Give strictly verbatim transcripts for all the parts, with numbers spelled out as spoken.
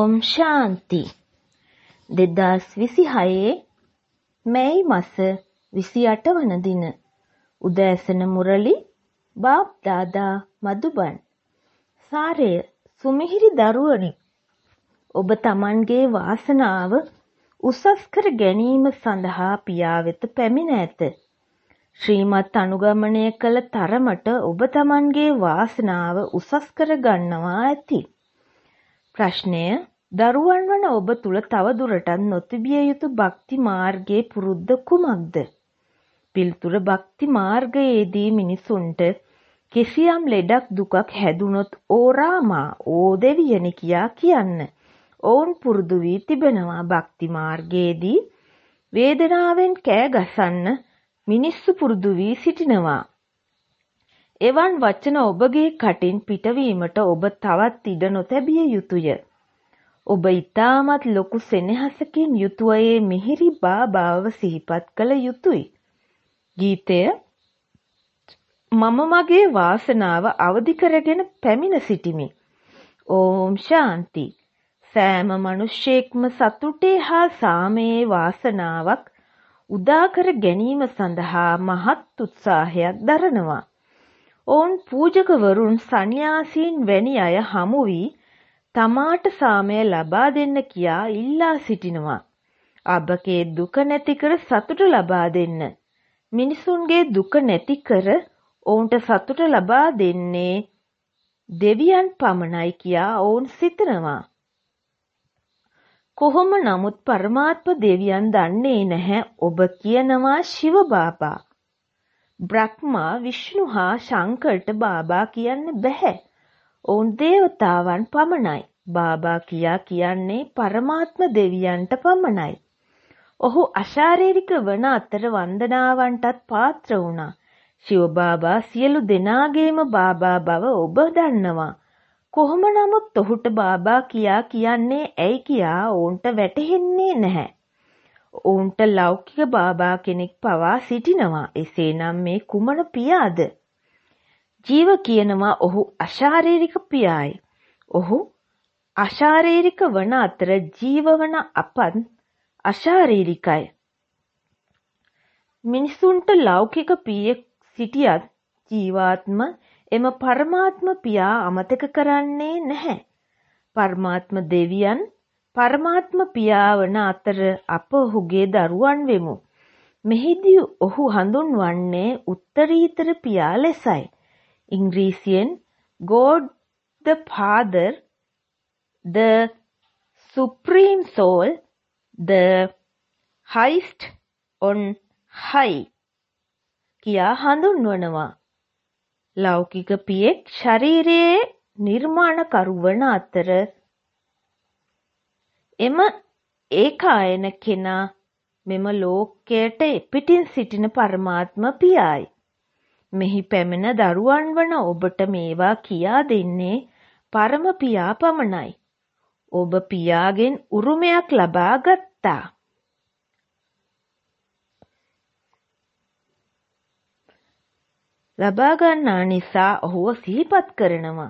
ඕම් ශාන්ති. දෙදස් විසිහයේ මැයි මස විසිඅට වන දින උදෑසන මුරලි බාප් දාදා මදුබන්. සාරය සුමිහිරි දරුවනි, ඔබ තමන්ගේ වාසනාව උසස් කර ගැනීම සඳහා පියා වෙත පැමිණ ඇත. ශ්‍රීමත් අනුගමනය කළ තරමට ඔබ තමන්ගේ වාසනාව උසස් කර ගන්නවා ඇති. ප්‍රශ්නය: දරුවන් වන ඔබ තුල තව දුරටත් නොතිබිය යුතු භක්ති මාර්ගයේ පුරුද්ද කුමක්ද? පිළිතුර: භක්ති මාර්ගයේදී මිනිසුන්ට කිසියම් ලෙඩක් දුකක් හැදුනොත් ඕරාමා ඕ දෙවියනි කියා කියන්න ඔවුන් පුරුදු වී තිබෙනවා. භක්ති මාර්ගයේදී වේදනාවෙන් කෑ ගසන්න මිනිස්සු පුරුදු වී සිටිනවා. එවන් වචන ඔබගේ කටින් පිටවීමට ඔබ තවත් ඉඩ නොතැබිය යුතුය. ඔබ ඊටමත් ලොකු සෙනෙහසකින් යුතුව ඒ මිහිරි බාබාව සිහිපත් කළ යුතුය. ගීතය: මම මගේ වාසනාව අවදි කරගෙන පැමිණ සිටිමි. ඕම් ශාන්ති. සෑම මිනිසෙක්ම සතුටේ හා සාමයේ වාසනාවක් උදා කර ගැනීම සඳහා මහත් උත්සාහයක් දරනවා. ඔවුන් පූජකවරුන්, සන්‍යාසීන් වැනි අය හමු වී තමාට සාමය ලබා දෙන්න කියා ඉල්ලා සිටිනවා. අපගේ දුක නැති කර සතුට ලබා දෙන්න. මිනිසුන්ගේ දුක නැති කර ඔවුන්ට සතුට ලබා දෙන්නේ දෙවියන් පමණයි කියා ඔවුන් සිතනවා. කොහොම නමුත් පරමාත්ම දෙවියන් දන්නේ නැහැ. ඔබ කියනවා ශිව බාබා, බ්‍රහ්මා, විෂ්ණු හා ශංකරට බාබා කියන්න බැහැ. ඔවුන් දේවතාවන් පමණයි. බාබා කියා කියන්නේ පරමාත්ම දෙවියන්ට පමණයි. ඔහු අශාරීරික වන අතර වන්දනාවන්ටත් පාත්‍ර වුණා. ශිව බාබා සියලු දෙනාගේම බාබා බව ඔබ දන්නවා. කොහොම නමුත් ඔහුට බාබා කියා කියන්නේ ඇයි කියා ඔවුන්ට වැටහෙන්නේ නැහැ. ඔවුන්ට ලෞකික බාබා කෙනෙක් පවා සිටිනවා. එසේනම් මේ කුමන පියාද? ජීව කියනවා ඔහු අශාරීරික පියායි. ඔහු අශාරීරික වන අතර ජීව වන අපත් අශාරීරිකයි. මිනිසුන්ට ලෞකික පියෙක් සිටියත් ජීවාත්ම එම පරමාත්ම පියා අමතක කරන්නේ නැහැ. පරමාත්ම දෙවියන් පරමාත්ම පියා වන අතර අප ඔහුගේ දරුවන් වෙමු. මෙහිදී ඔහු හඳුන්වන්නේ උත්තරීතර පියා ලෙසයි. ඉංග්‍රීසියෙන් God the Father, the Supreme Soul, the highest on high කියා හඳුන්වනවා. ලෞකික පියෙක් ශරීරයේ නිර්මාණකරු වන අතර එම ඒකායන කෙනා මෙම ලෝකයට පිටින් සිටින පරමාත්ම පියායි. මෙහි පැමිණ දරුවන් වන ඔබට මේවා කියා දෙන්නේ පරම පියා පමණයි. ඔබ පියාගෙන් උරුමයක් ලබා ගත්තා. ලබා ගන්නා නිසා ඔහුව සිහිපත් කරනවා.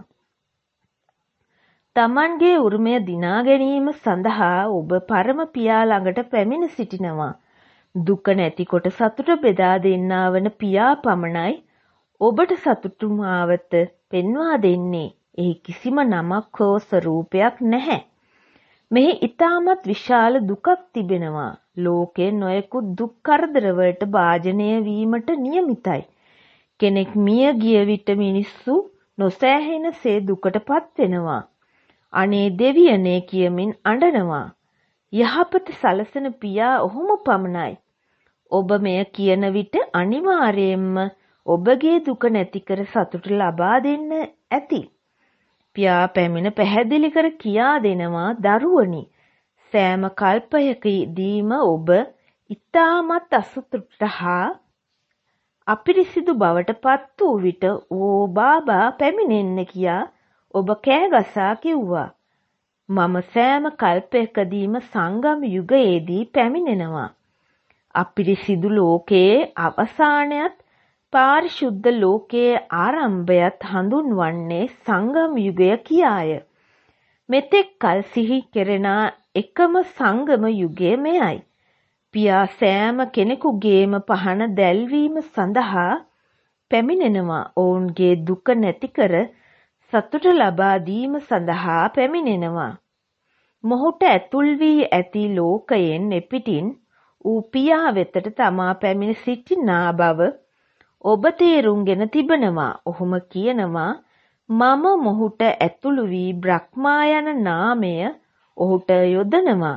තමන්ගේ උරුමය දිනා ගැනීම සඳහා ඔබ පරම පියා ළඟට පැමිණ සිටිනවා. දුක නැතිකොට සතුට බෙදා දෙන්නා වන පියා පමණයි ඔබට සතුටු මාවත පෙන්වා දෙන්නේ. එහි කිසිම නමක් හෝ ස්වරූපයක් නැහැ. මෙහි ඊටමත් විශාල දුකක් තිබෙනවා. ලෝකයේ නොයෙකුත් දුක් කරදර වලට භාජනය වීමට නියමිතයි. කෙනෙක් මිය ගිය විට මිනිස්සු නොසෑහෙන සේ දුකටපත් වෙනවා. අනේ දෙවියනේ කියමින් අඬනවා. යහපත සලසන පියා ඔහුම පමණයි. ඔබ මෙය කියන විට අනිවාර්යයෙන්ම ඔබගේ දුක නැති කර සතුට ලබා දෙන්න ඇති. පියා පැමිණ පැහැදිලි කර කියා දෙනවා, දරුවනි, සෑම කල්පයකදීම ඔබ ඊටමත් අසතුටට හා අපිරිසිදු බවට පත් වූ විට ඕ බාබා පැමිණෙන්න කියා ඔබ කෑගසා කිව්වා. මම සෑම කල්පයකදීම සංගම යුගයේදී පැමිණෙනවා. අපිරිසිදු ලෝකයේ අවසානයත් පාරිශුද්ධ ලෝකයේ ආරම්භයත් හඳුන්වන්නේ සංගම යුගය කියාය. මෙතෙක් කල් සිහි කෙරෙන එකම සංගම යුගය මෙයයි. පියා සෑම කෙනෙකුගේම පහන දැල්වීම සඳහා පැමිණෙනවා. ඔවුන්ගේ දුක නැති කර සතුට ලබා දීම සඳහා පැමිණෙනවා. මොහුට ඇතුල් වී ඇති ලෝකයෙන් එපිටින් ඌ පියා වෙතට තමා පැමිණ සිටිනා බව ඔබ තේරුම්ගෙන තිබෙනවා. ඔහුම කියනවා මම මොහුට ඇතුළු වී බ්‍රහ්මා යන නාමය ඔහුට යොදනවා.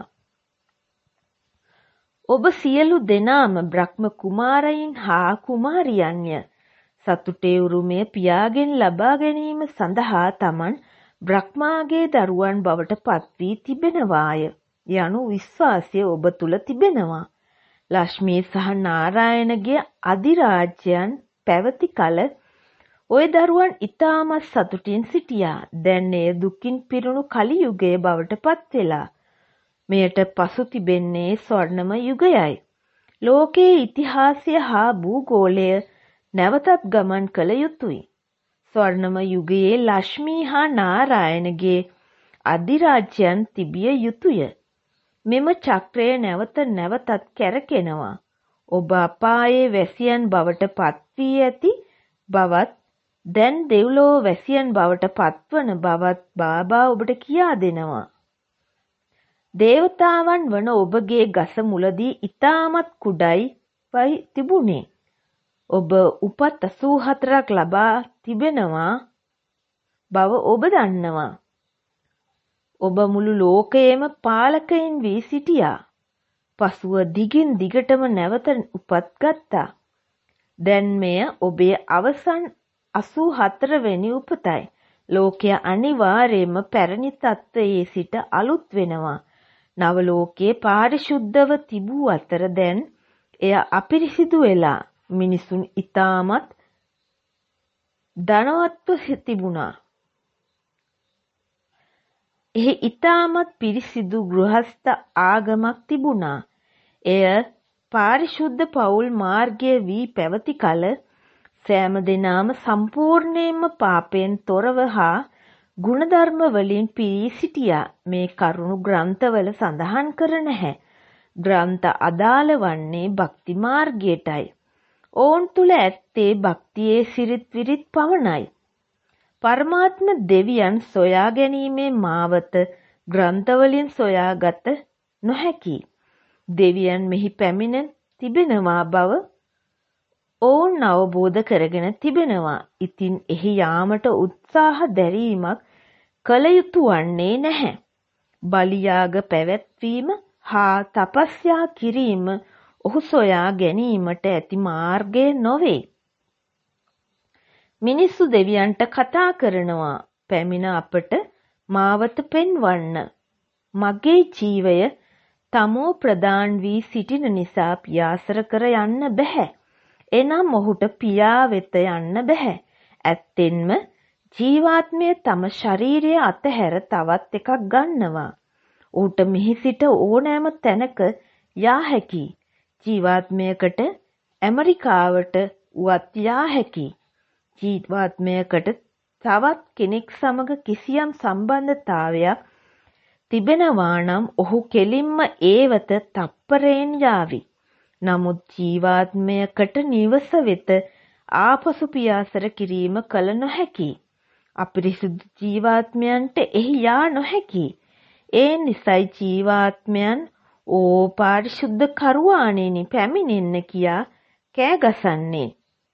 ඔබ සියලු දෙනාම බ්‍රහ්ම කුමාරයින් හා කුමාරියන්ය. සතුටේ උරුමය පියාගෙන් ලබා ගැනීම සඳහා තමන් බ්‍රහ්මාගේ දරුවන් බවට පත් වී තිබෙනවාය යනු විශ්වාසය ඔබ තුල තිබෙනවා. ලක්ෂ්මී සහ නාරායණගේ අධිරාජ්‍යයන් පැවති කල ඔය දරුවන් ඉතාමත් සතුටින් සිටියා. දැන් එය දුකින් පිරුණු කලි යුගය බවට පත් වෙලා. මෙයට පසු තිබෙන්නේ ස්වර්ණම යුගයයි. ලෝකයේ ඉතිහාසය හා භූගෝලය නැවතත් ගමන් කළ යුතුය. ස්වර්ණම යුගයේ ලක්ෂ්මී හා නාරායණගේ අධිරාජ්‍යයන් තිබිය යුතුය. මෙම චක්‍රය නැවත නැවතත් කැරකෙනවා. ඔබ අපායේ වැසියන් බවට පත් වී ඇති බවත් දැන් දෙව්ලොව වැසියන් බවට පත්වන බවත් බාබා ඔබට කියා දෙනවා. දේවතාවන් වන ඔබගේ ගස මුලදී ඉතාමත් කුඩයි වයි තිබුණේ. ඔබ උපත් අසූ හතරක් ලබා තිබෙනවා බව ඔබ දන්නවා. ඔබ මුළු ලෝකයේම පාලකයින් වී සිටියා. පසුව දිගින් දිගටම නැවත උපත් ගත්තා. දැන් මෙය ඔබේ අවසන් අසූ හතර වෙනි උපතයි. ලෝකය අනිවාර්යයෙන්ම පැරණි තත්ත්වයේ සිට අලුත් වෙනවා. නව ලෝකයේ පාරිශුද්ධව තිබූ අතර දැන් එය අපිරිසිදු වෙලා මිනිසුන් ඉතාමත් ධනවත්ව තිබුණා. එහි ඉතාමත් පිරිසිදු ගෘහස්ත ආගමක් තිබුණා. එය පාරිශුද්ධ පවුල් මාර්ගය වී පැවති කල සෑම දෙනාම සම්පූර්ණයෙන්ම පාපයෙන් තොරව හා ගුණධර්ම වලින් පිරී සිටියා. මේ කරුණු ග්‍රන්ථවල සඳහන් කර නැහැ. ග්‍රන්ථ අදාළ වන්නේ භක්ති මාර්ගයටයි. ඔවුන් තුල ඇත්තේ භක්තියේ සිරිත් විරිත් පමණයි. පරමාත්ම දෙවියන් සොයා ගැනීමේ මාවත ග්‍රන්ථවලින් සොයාගත නොහැකි. දෙවියන් මෙහි පැමිණ තිබෙනවා බව ඔවුන් අවබෝධ කරගෙන තිබෙනවා. ඉතින් එහි යාමට උත්සාහ දැරීමක් කළ යුතු වන්නේ නැහැ. බලියාග පැවැත්වීම හා තපස්යා කිරීම ඔහු සොයා ගැනීමට ඇති මාර්ගය නොවේ. මිනිස්සු දෙවියන්ට කතා කරනවා. පැමිණ අපට මාවත පෙන්වන්න. මගේ ජීවය තමෝ ප්‍රදාන් වී සිටින නිසා පියාසර කර යන්න බැහැ. එනම් ඔහුට පියා වෙත යන්න බැහැ. ඇත්තෙන්ම ජීවාත්මය තම ශරීරය අතහැර තවත් එකක් ගන්නවා. ඌට මෙහි සිට ඕනෑම තැනක යා හැකි. ජීවාත්මයකට ඇමරිකාවට වුවත් යා හැකි. ජීවාත්මයකට තවත් කෙනෙක් සමග කිසියම් සම්බන්ධතාවයක් තිබෙනවා නම් ඔහු කෙලින්ම ඒවත තප්පරයෙන් යාවි. නමුත් ජීවාත්මයකට නිවස වෙත ආපසු පියාසර කිරීම කල නොහැකි. අපිරිසුදු ජීවාත්මයන්ට එහි යා නොහැකි. ඒ නිසයි ජීවාත්මයන් ඕ පාරිශුද්ධ කරුවාණෙනි පැමිණෙන්න කියා කෑ ගසන්නේ.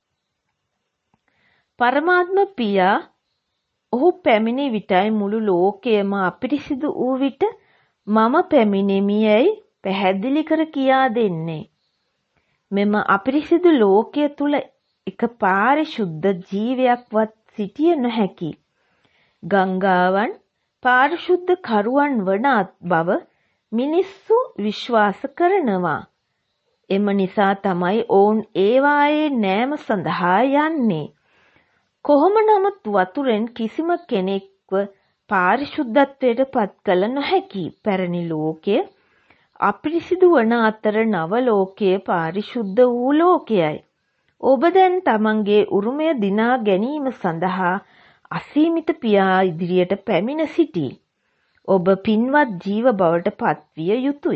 පරමාත්ම පියා ඔහු පැමිණි විටයි මුළු ලෝකයම අපිරිසිදු වූ විට මම පැමිණෙමි යයි පැහැදිලි කර කියා දෙන්නේ. මෙම අපිරිසිදු ලෝකය තුල එක පාරිශුද්ධ ජීවයක්වත් සිටිය නොහැකි. ගංගාවන් පාරිශුද්ධ කරුවන් වන බව මිනිස්සු විශ්වාස කරනවා. එම නිසා තමයි ඔවුන් ඒවායේ නෑම සඳහා යන්නේ. කොහොම නමුත් වතුරෙන් කිසිම කෙනෙක්ව පාරිශුද්ධත්වයට පත් කළ නොහැකි. පැරණි ලෝකය අපිරිසිදු වන අතර නව ලෝකයේ පාරිශුද්ධ වූ ලෝකයයි. ඔබ දැන් තමන්ගේ උරුමය දිනා ගැනීම සඳහා අසීමිත පියා ඉදිරියට පැමිණ සිටී. ඔබ පින්වත් ජීව බවට පත්විය යුතුය.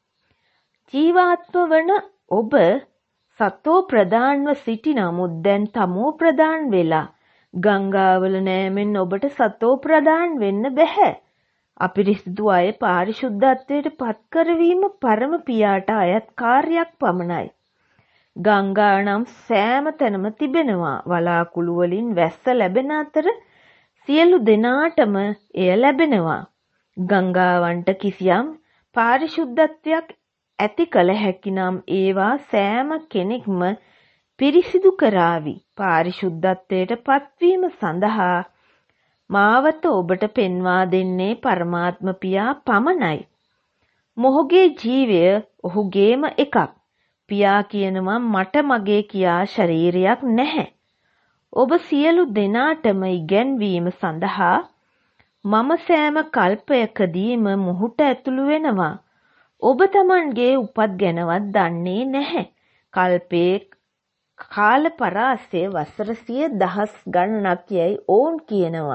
ජීවාත්ම වන ඔබ සතෝ ප්‍රදාන්ව සිටි නමුත් දැන් තමෝ ප්‍රදාන් වෙලා ගංගාවල නෑමෙන් ඔබට සතෝ ප්‍රදාන් වෙන්න බැහැ. අපිරිසිදු අය පාරිශුද්ධත්වයට පත් කරවීම පරම පියාට අයත් කාර්යයක් පමණයි. ගංගා නම් සෑම තැනම තිබෙනවා. වලාකුළු වලින් වැස්ස ලැබෙන අතර සියලු දෙනාටම එය ලැබෙනවා. ගංගාවන්ට කිසියම් පාරිශුද්ධත්වයක් ඇති කළ හැකි නම් ඒවා සෑම කෙනෙක්ම පිරිසිදු කරાવી. පාරිශුද්ධත්වයට පත්වීම සඳහා මාවත ඔබට පෙන්වා දෙන්නේ පරමාත්ම පියා පමණයි. මොහුගේ ජීවය ඔහුගේම එකක්. පියා කියනවා මට මගේ කියා ශරීරයක් නැහැ. ඔබ සියලු දෙනාටම ඉගැන්වීම සඳහා මම සෑම කල්පයකදීම මොහුට ඇතුළු වෙනවා. ඔබ Tamanගේ උපත් ගැනවත් දන්නේ නැහැ. කල්පේ කාල පරාසය වසර සිය දහස් ගණනක් යයි ඕන් කියනවා.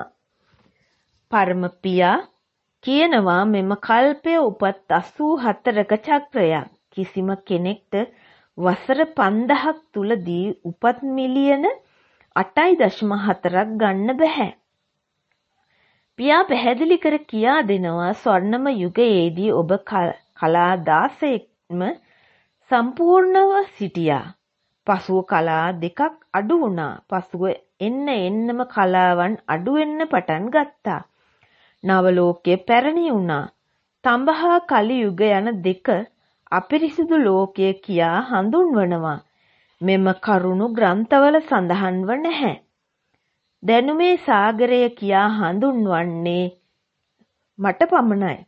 පරම පියා කියනවා මෙම කල්පය උපත් අසූ හතරක චක්‍රයක්. කිසිම කෙනෙක්ට වසර පන්දහක් තුලදී උපත් මිලියන අටයි දශම හතරක් ගන්න බෑ. පියා පැහැදිලි කර කියා දෙනවා ස්වර්ණම යුගයේදී ඔබ කලා දාසයෙක්ම සම්පූර්ණව සිටියා. පසුව කලා දෙකක් අඩු වුණා. පසුව එන්න එන්නම කලාවන් අඩු වෙන්න පටන් ගත්තා. නවලෝකයේ පැරණි වුණා. තඹහා කලි යුග යන දෙක අපිරිසිදු ලෝකය කියා හඳුන්වනවා. මෙම කරුණු ග්‍රන්ථවල සඳහන්ව නැහැ. දැනුමේ සාගරය කියා හඳුන්වන්නේ මට පමණයි.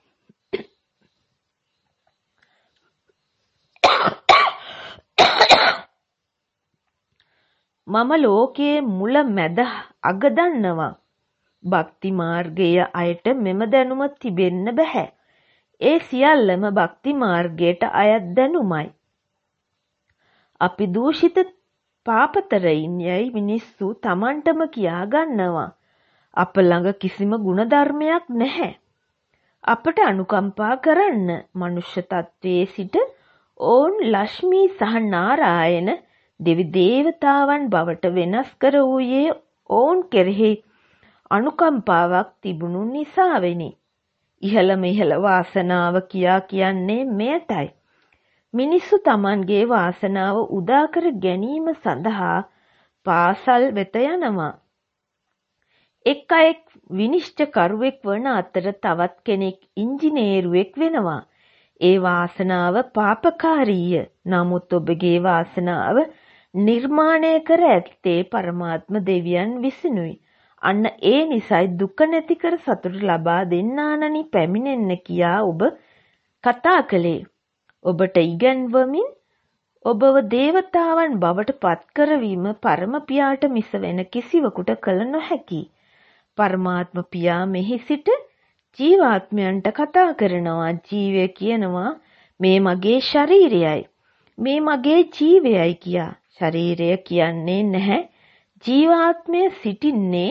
මම ලෝකයේ මුල මැද අග දන්නවා. භක්ති මාර්ගයේ අයට මෙම දැනුම තිබෙන්න බෑ. ඒ සියල්ලම භක්ති මාර්ගයට අයත් දැනුමයි. අපි දූෂිත පාපතරයින් යයි මිනිස්සු Tamanටම කියා ගන්නවා. අප ළඟ කිසිම ගුණධර්මයක් නැහැ. අපට අනුකම්පා කරන්න. මනුෂ්‍ය තත්වයේ සිට ඕන් ලක්ෂ්මී සහ නාරායන දෙවි දේවතාවන් බවට වෙනස් කර වූයේ ඔවුන් කෙරෙහි අනුකම්පාවක් තිබුණු නිසාවෙනි. ඉහළම ඉහළ වාසනාව කියා කියන්නේ මෙයටයි. මිනිස්සු Tamanගේ වාසනාව උදා කර ගැනීම සඳහා පාසල් වෙත යනවා. එක් අයෙක් විනිශ්චයකරුවෙක් වන අතර තවත් කෙනෙක් ඉංජිනේරුවෙක් වෙනවා. ඒ වාසනාව පාපකාරීය. නමුත් ඔබගේ වාසනාව නිර්මාණය කර ඇත්තේ පරමාත්ම දෙවියන් විසිනුයි. අන්න ඒ නිසයි දුක නැති කර සතුට ලබා දෙන්නානනි පැමිණෙන්න කියා ඔබ කතා කළේ. ඔබට ඉගැන්වමින් ඔබව දේවතාවන් බවට පත් කරවීම පරම පියාට මිස වෙන කිසිවකුට කළ නොහැකි. පරමාත්ම පියා මෙහි සිට ජීවාත්මයන්ට කතා කරනවා. ජීවය කියනවා මේ මගේ ශරීරයයි. මේ මගේ ජීවයයි කියා. ශරීරය කියන්නේ නැහැ. ජීවාත්මය සිටින්නේ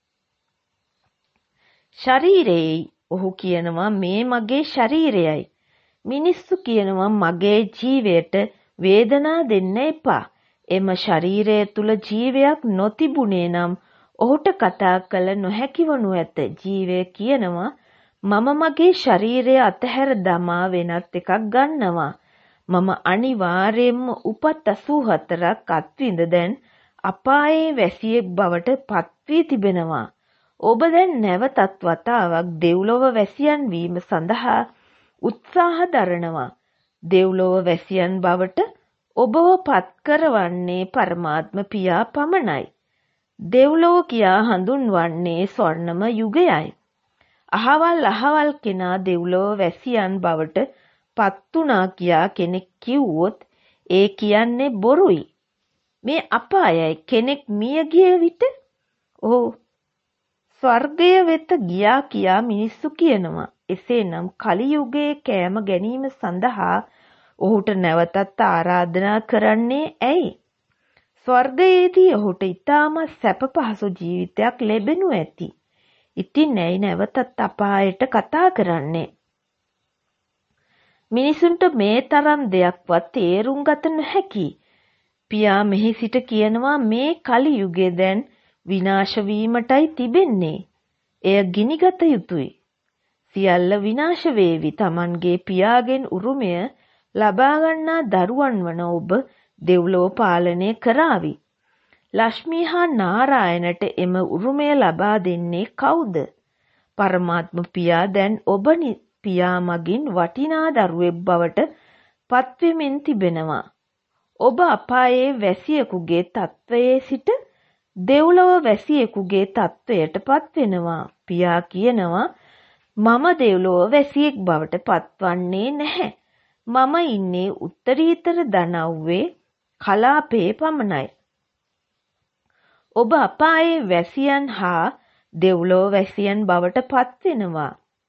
ශරීරයයි. ඔහු කියනවා මේ මගේ ශරීරයයි. මිනිස්සු කියනවා මගේ ජීවයට වේදනා දෙන්න එපා. එම ශරීරය තුල ජීවයක් නොතිබුණේ නම් ඔහුට කතා කළ නොහැකි වනු ඇත. ජීවය කියනවා මම මගේ ශරීරය අතහැර දමා වෙනත් එකක් ගන්නවා. මම අනිවාර්යයෙන්ම උපත් අසූ හතරක් අත්විඳ දැන් අපායේ වැසියෙක් බවට පත් වී තිබෙනවා. ඔබ දැන් නැවතත් වතාවක් දෙව්ලොව වැසියන් වීම සඳහා උත්සාහ දරනවා. දෙව්ලොව වැසියන් බවට ඔබව පත් කරවන්නේ පරමාත්ම පියා පමණයි. දෙව්ලොව කියා හඳුන්වන්නේ ස්වර්ණම යුගයයි. අහවල් අහවල් කෙනා දෙව්ලොව වැසියන් බවට පත්තුණා කියා කෙනෙක් කිව්වොත් ඒ කියන්නේ බොරුයි. මේ අපායයි. කෙනෙක් මිය ගිය විට ඔහු ස්වර්ගය වෙත ගියා කියා මිනිස්සු කියනවා. එසේනම් කලි යුගයේ කෑම ගැනීම සඳහා ඔහුට නැවතත් ආරාධනා කරන්නේ ඇයි? ස්වර්ගයේදී ඔහුට ඊටම සැප පහසු ජීවිතයක් ලැබෙනු ඇති. ඉතින් ඇයි නැවතත් අපායට කතා කරන්නේ? මිනිසුන්ට මේ තරම් දෙයක්වත් තේරුම් ගත නොහැකි. පියා මෙහි සිට කියනවා මේ කලි යුගයේ දැන් විනාශ වීමටයි තිබෙන්නේ. එය ගිනිගත යුතුය. සියල්ල විනාශ වේවි. Tamanගේ පියාගෙන් උරුමය ලබා ගන්නා දරුවන් වන ඔබ දෙව්ලොව පාලනය කරાવી. ලක්ෂ්මී හා නාරායනට එම උරුමය ලබා දෙන්නේ කවුද? පරමාත්ම පියා දැන් ඔබ පියා මගින් වටිනා දරුවෙක් බවට පත්වෙමින් තිබෙනවා. ඔබ අපායේ වැසියෙකුගේ තත්වයේ සිට දෙව්ලොව වැසියෙකුගේ තත්වයට පත්වෙනවා. පියා කියනවා මම දෙව්ලොව වැසියෙක් බවට පත්වන්නේ නැහැ. මම ඉන්නේ උත්තරීතර දනව්වේ කලාපේ පමණයි. ඔබ අපායේ වැසියන් හා දෙව්ලොව වැසියන් බවට පත්වෙනවා.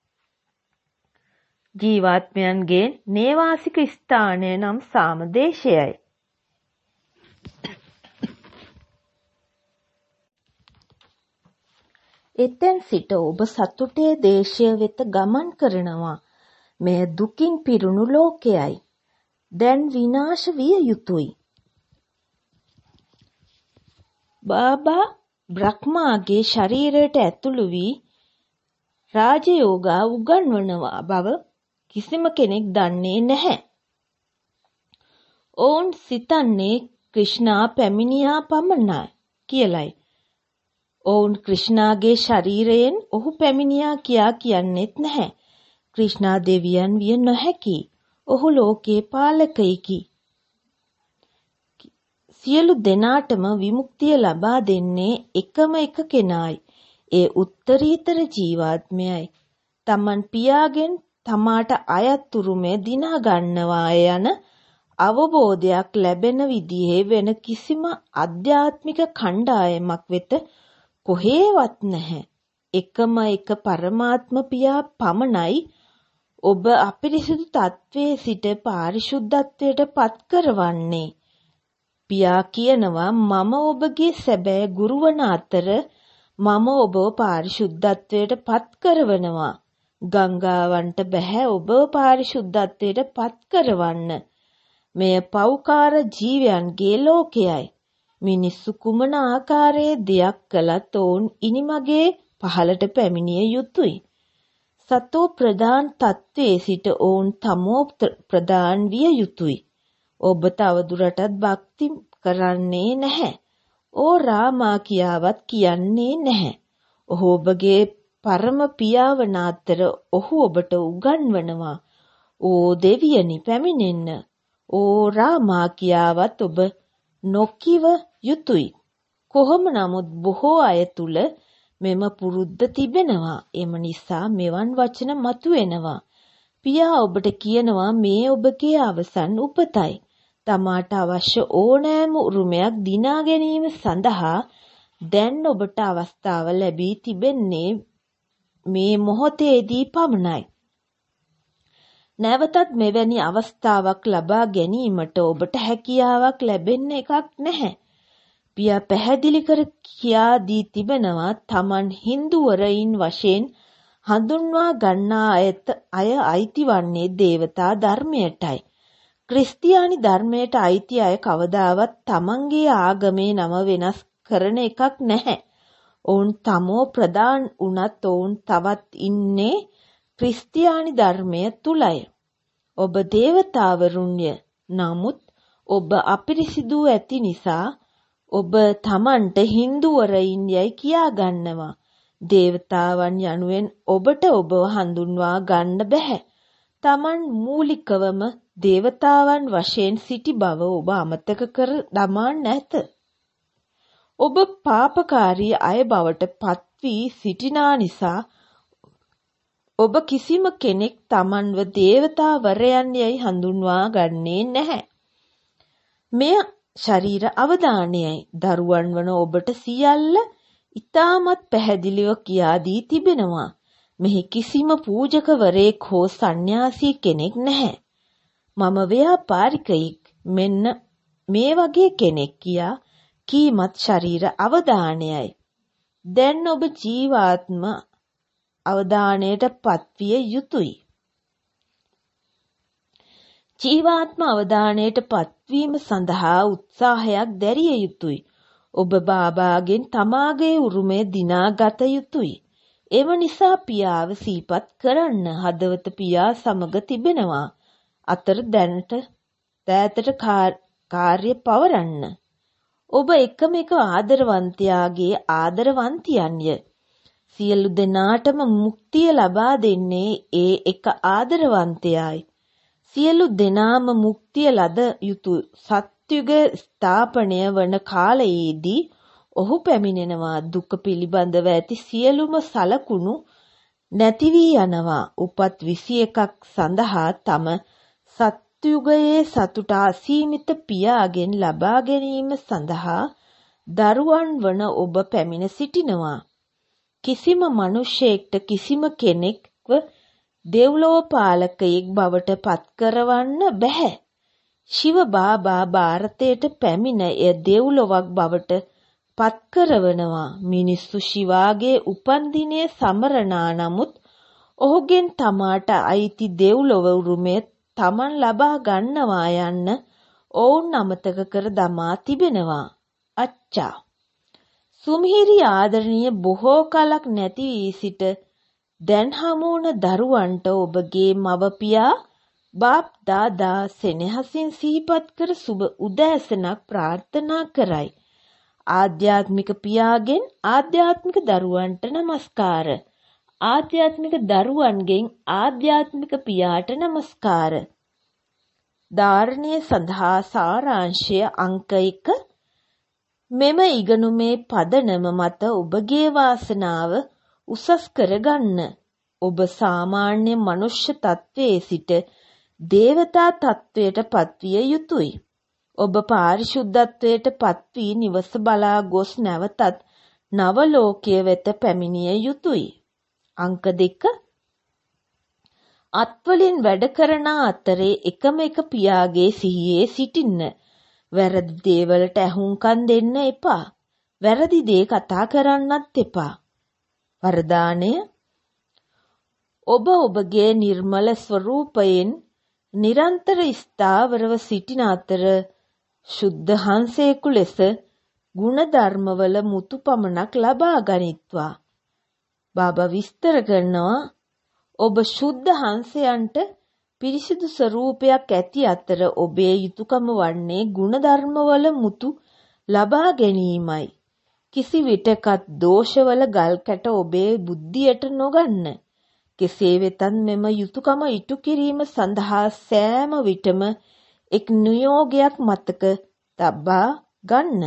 ජීවාත්මයන්ගේ නේවාසික ස්ථානය නම් සාමදේශයයි. එතෙන් සිට ඔබ සතුටේ දේශය වෙත ගමන් කරනවා. මෙය දුකින් පිරුණු ලෝකයයි. දැන් විනාශ විය යුතුය. බාබා බ්‍රහ්මාගේ ශරීරයට ඇතුළු වී රාජයෝගා උගන්වනවා බව කිසිම කෙනෙක් දන්නේ නැහැ. ඔවුන් සිතන්නේ ක්‍රිෂ්ණා පැමිණියා පමණයි කියලයි. ඔවුන් ක්‍රිෂ්ණාගේ ශරීරයෙන් ඔහු පැමිණියා කියා කියන්නේත් නැහැ. ක්‍රිෂ්ණා දෙවියන් විය නොහැකි. ඔහු ලෝකේ පාලකයෙකි. සියලු දෙනාටම විමුක්තිය ලබා දෙන්නේ එකම එක කෙනායි. ඒ උත්තරීතර ජීවාත්මයයි. තමන් පියාගෙන් තමාට අයත් උරුමය දිනා ගන්නවා යන අවබෝධයක් ලැබෙන විදිහේ වෙන කිසිම අධ්‍යාත්මික කණ්ඩායමක් වෙත කොහේවත් නැහැ. එකම එක පරමාත්ම පියා පමණයි ඔබ අපිරිසිදු තත්වයේ සිට පාරිශුද්ධත්වයට පත් කරවන්නේ. පියා කියනවා මම ඔබගේ සැබෑ ගුරු වන අතර මම ඔබව පාරිශුද්ධත්වයට පත් කරවනවා. ගංගාවන්ට බෑ ඔබව පාරිශුද්ධත්වයට පත් කරවන්න. මෙය පෞකාර ජීවයන්ගේ ලෝකයයි. මිනිස්සු කුමන ආකාරයේ දෙයක් කළත් ඔවුන් ඉනිමගේ පහළට පැමිණිය යුතුය. සතෝ ප්‍රධාන තත්වයේ සිට ඔවුන් තමෝ ප්‍රධාන විය යුතුය. ඔබ තවදුරටත් භක්ති කරන්නේ නැහැ. ඕ රාමා කියාවත් කියන්නේ නැහැ. ඔහු ඔබගේ පරම පියාවන අතර ඔහු ඔබට උගන්වනවා. ඕ දෙවියනි පැමිණෙන්න. ඕ රාමා කියාවත් ඔබ නොකිව යුතුය. කොහොම නමුත් බොහෝ අය තුල මෙම පුරුද්ද තිබෙනවා. එම නිසා මෙවන් වචන මතුවෙනවා. පියා ඔබට කියනවා මේ ඔබගේ අවසන් උපතයි. තමාට අවශ්‍ය ඕනෑම උරුමයක් දිනා ගැනීම සඳහා දැන් ඔබට අවස්ථාව ලැබී තිබෙන්නේ මේ මොහොතේදී පමණයි. නැවතත් මෙවැනි අවස්ථාවක් ලබා ගැනීමට ඔබට හැකියාවක් ලැබෙන්න එකක් නැහැ. පියා පැහැදිලි කර කියා දී තිබෙනවා තමන් හින්දුවරයින් වශයෙන් හඳුන්වා ගන්නා අයත අය අයිති වන්නේ දේවතා ධර්මයටයි. ක්‍රිස්තියානි ධර්මයට අයිති අය කවදාවත් තමන්ගේ ආගමේ නම වෙනස් කරන එකක් නැහැ. ඔවුන් තමෝ ප්‍රදාන් වුණත් ඔවුන් තවත් ඉන්නේ ක්‍රිස්තියානි ධර්මය තුලයි. ඔබ දේවතාවරුන්ය. නමුත් ඔබ අපිරිසිදු ඇති නිසා ඔබ තමන්ට හින්දුවරයින් යයි කියා ගන්නවා. දේවතාවන් යනුවෙන් ඔබට ඔබව හඳුන්වා ගන්න බෑ. තමන් මූලිකවම දේවතාවන් වශයෙන් සිටි බව ඔබ අමතක කර දමා නැත. ඔබ පාපකාරී අය බවට පත් වී සිටිනා නිසා ඔබ කිසිම කෙනෙක් තමන්ව දේවතාවරයන් යයි හඳුන්වා ගන්නේ නැහැ. මෙය ශරීර අවධානයයි. දරුවන් වන ඔබට සියල්ල ඉතාමත් පැහැදිලිව කියා දී තිබෙනවා. මෙහි කිසිම පූජකවරයෙක් හෝ සන්න්‍යාසී කෙනෙක් නැහැ. මම ව්‍යාපාරිකයෙක් මෙන්න මේ වගේ කෙනෙක් කියා කීමත් ශරීර අවධානයයි. දැන් ඔබ ජීවාත්ම අවධානයට පත්විය යුතුය. ජීවාත්ම අවධානයට පත්වීම සඳහා උත්සාහයක් දැරිය යුතුය. ඔබ බාබාගෙන් තමාගේ උරුමය දිනාගත යුතුය. එම නිසා පියාව සිහිපත් කරන්න. හදවත පියා සමග තිබෙනවා. අතර දැනට දෑතට කාර්ය පවරන්න. ඔබ එකම එක ආදරවන්තයාගේ ආදරවන්තියන්ය. සියලු දෙනාටම මුක්තිය ලබා දෙන්නේ ඒ එක ආදරවන්තයයි. සියලු දෙනාම මුක්තිය ලද යුතු සත්‍යුග ස්ථාපනය වන කාලයේදී ඔහු පැමිණෙනවා. දුක පිළිබඳව ඇති සියලුම සලකුණු නැති වී යනවා. උපත් විසි එකක් සඳහා තම සත්‍යුගයේ සතුට අසීමිත පියාගෙන් ලබා ගැනීම සඳහා දරුවන් වන ඔබ පැමිණ සිටිනවා. කිසිම මිනිසෙක්ට කිසිම කෙනෙක්ව දෙව්ලොව පාලකයෙක් බවට පත් කරවන්න බැහැ. ශිව බාබා ಭಾರತයට පැමිණ එය දෙව්ලොවක් බවට පත් කරවනවා. මිනිස්සු ශිවාගේ උපන්දිනය සමරනා නමුත් ඔහුගෙන් තමාට අයිති දෙව්ලොව උරුමය තමන් ලබා ගන්නවා යන්න ඔවුන් අමතක කර දමා තිබෙනවා. අච්චා. සුමිහිරි ආදරණීය බොහෝ කලක් නැති වී සිට දැන් හමුවන දරුවන්ට ඔබගේ මව පියා බාප් දාදා සෙනෙහසින් සිහිපත් කර සුබ උදෑසනක් ප්‍රාර්ථනා කරයි. ආධ්‍යාත්මික පියාගෙන් ආධ්‍යාත්මික දරුවන්ට නමස්කාර. ආධ්‍යාත්මික දරුවන්ගෙන් ආධ්‍යාත්මික පියාට නමස්කාර. ධාරණය සඳහා සාරාංශය අංක එක. මෙම ඉගෙනුමේ පදනම මත ඔබගේ වාසනාව උසස් කරගන්න. ඔබ සාමාන්‍ය මනුෂ්‍ය තත්වයේ සිට දේවතා තත්වයට පත්විය යුතුය. ඔබ පාරිශුද්ධත්වයට පත්වී නිවස බලා ගොස් නැවතත් නව ලෝකයේ වෙත පැමිණිය යුතුය. අංක දෙක. අත්වලින් වැඩ කරන අතරේ එකම එක පියාගේ සිහියේ සිටින්න. වැරදි දේවලට ඇහුම්කන් දෙන්න එපා. වැරදි දේ කතා කරන්නත් එපා. වරදානය. ඔබ ඔබගේ නිර්මල ස්වરૂපයෙන් නිරන්තර ස්ථාවරව සිටින අතර ශුද්ධ හංසයෙකු ලෙස ගුණ ධර්මවල මුතු පමණක් ලබා ගනිත්වා. බාබා විස්තර කරනවා ඔබ ශුද්ධ හංසයන්ට පිරිසිදු ස්වરૂපයක් ඇති අතර ඔබේ යුතුයකම වන්නේ ගුණ ධර්මවල මුතු ලබා ගැනීමයි. කිසි විටකත් දෝෂවල ගල් කැට ඔබේ බුද්ධියට නොගන්න. කෙසේ වෙතත් මෙම යුතුයකම ඉටු කිරීම සඳහා සෑම විටම එක් නියෝගයක් මතක තබා ගන්න.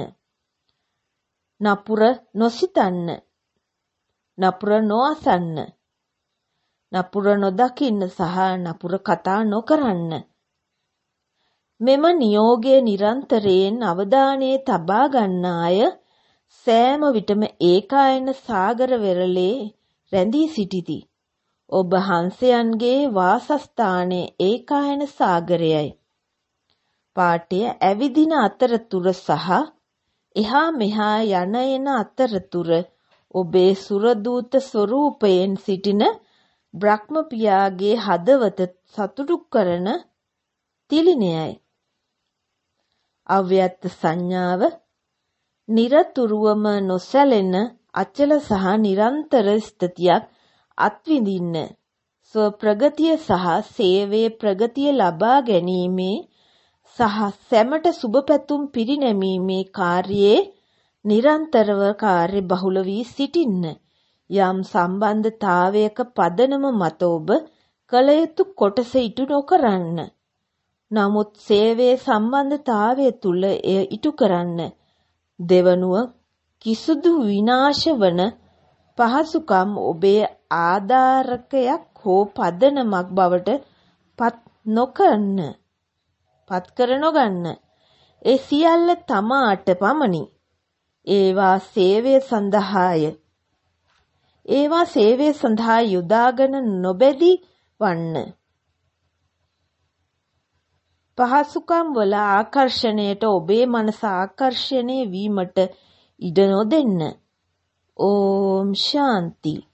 නපුර නොසිතන්න. නපුර නොඅසන්න. නපුර නොදකින්න සහ නපුර කතා නොකරන්න. මෙම නියෝගය නිරන්තරයෙන් අවධානයේ තබා ගන්න අය සෑම විටම ඒකායන සාගර වෙරළේ රැඳී සිටිති. ඔබ හංසයන්ගේ වාසස්ථානයේ ඒකායන සාගරයයි. පාඨය ඇවිදින අතරතුර සහ එහා මෙහා යන එන අතරතුර ඔබේ සුරදූත ස්වરૂපයෙන් සිටින බ්‍රහ්ම පියාගේ හදවත සතුටු කරන තිලිනයයි. අව්‍යක්ත සංඥාව නිරතුරුවම නොසැලෙන අචල සහ නිරන්තර ස්ථිතියක් අත්විඳින්න. ස්ව ප්‍රගතිය සහ සේවයේ ප්‍රගතිය ලබා ගැනීමේ සහ සැමට සුබ පැතුම් පිරිනැමීමේ කාර්යයේ නිරන්තරව කාර්ය බහුල වී සිටින්න. යම් සම්බන්ධතාවයක පදනම මත ඔබ කල යුතු කොටස ඉටු නොකරන්න. නමුත් සේවයේ සම්බන්ධතාවය තුල එය ඉටු කරන්න. දෙවනුව කිසිදු විනාශ වන පහසුකම් ඔබේ ආධාරකයක් හෝ පදනමක් බවට පත් නොකරන්න. පත් කර නොගන්න. ඒ සියල්ල තමාට පමණි. ඒවා සේවය සඳහාය. ඒවා සේවය සඳහා යොදාගෙන නොබැදී වන්න. පහසුකම් වල ආකර්ෂණයට ඔබේ මනස ආකර්ෂණය වීමට ඉඩ නොදෙන්න. ඕම් ශාන්ති.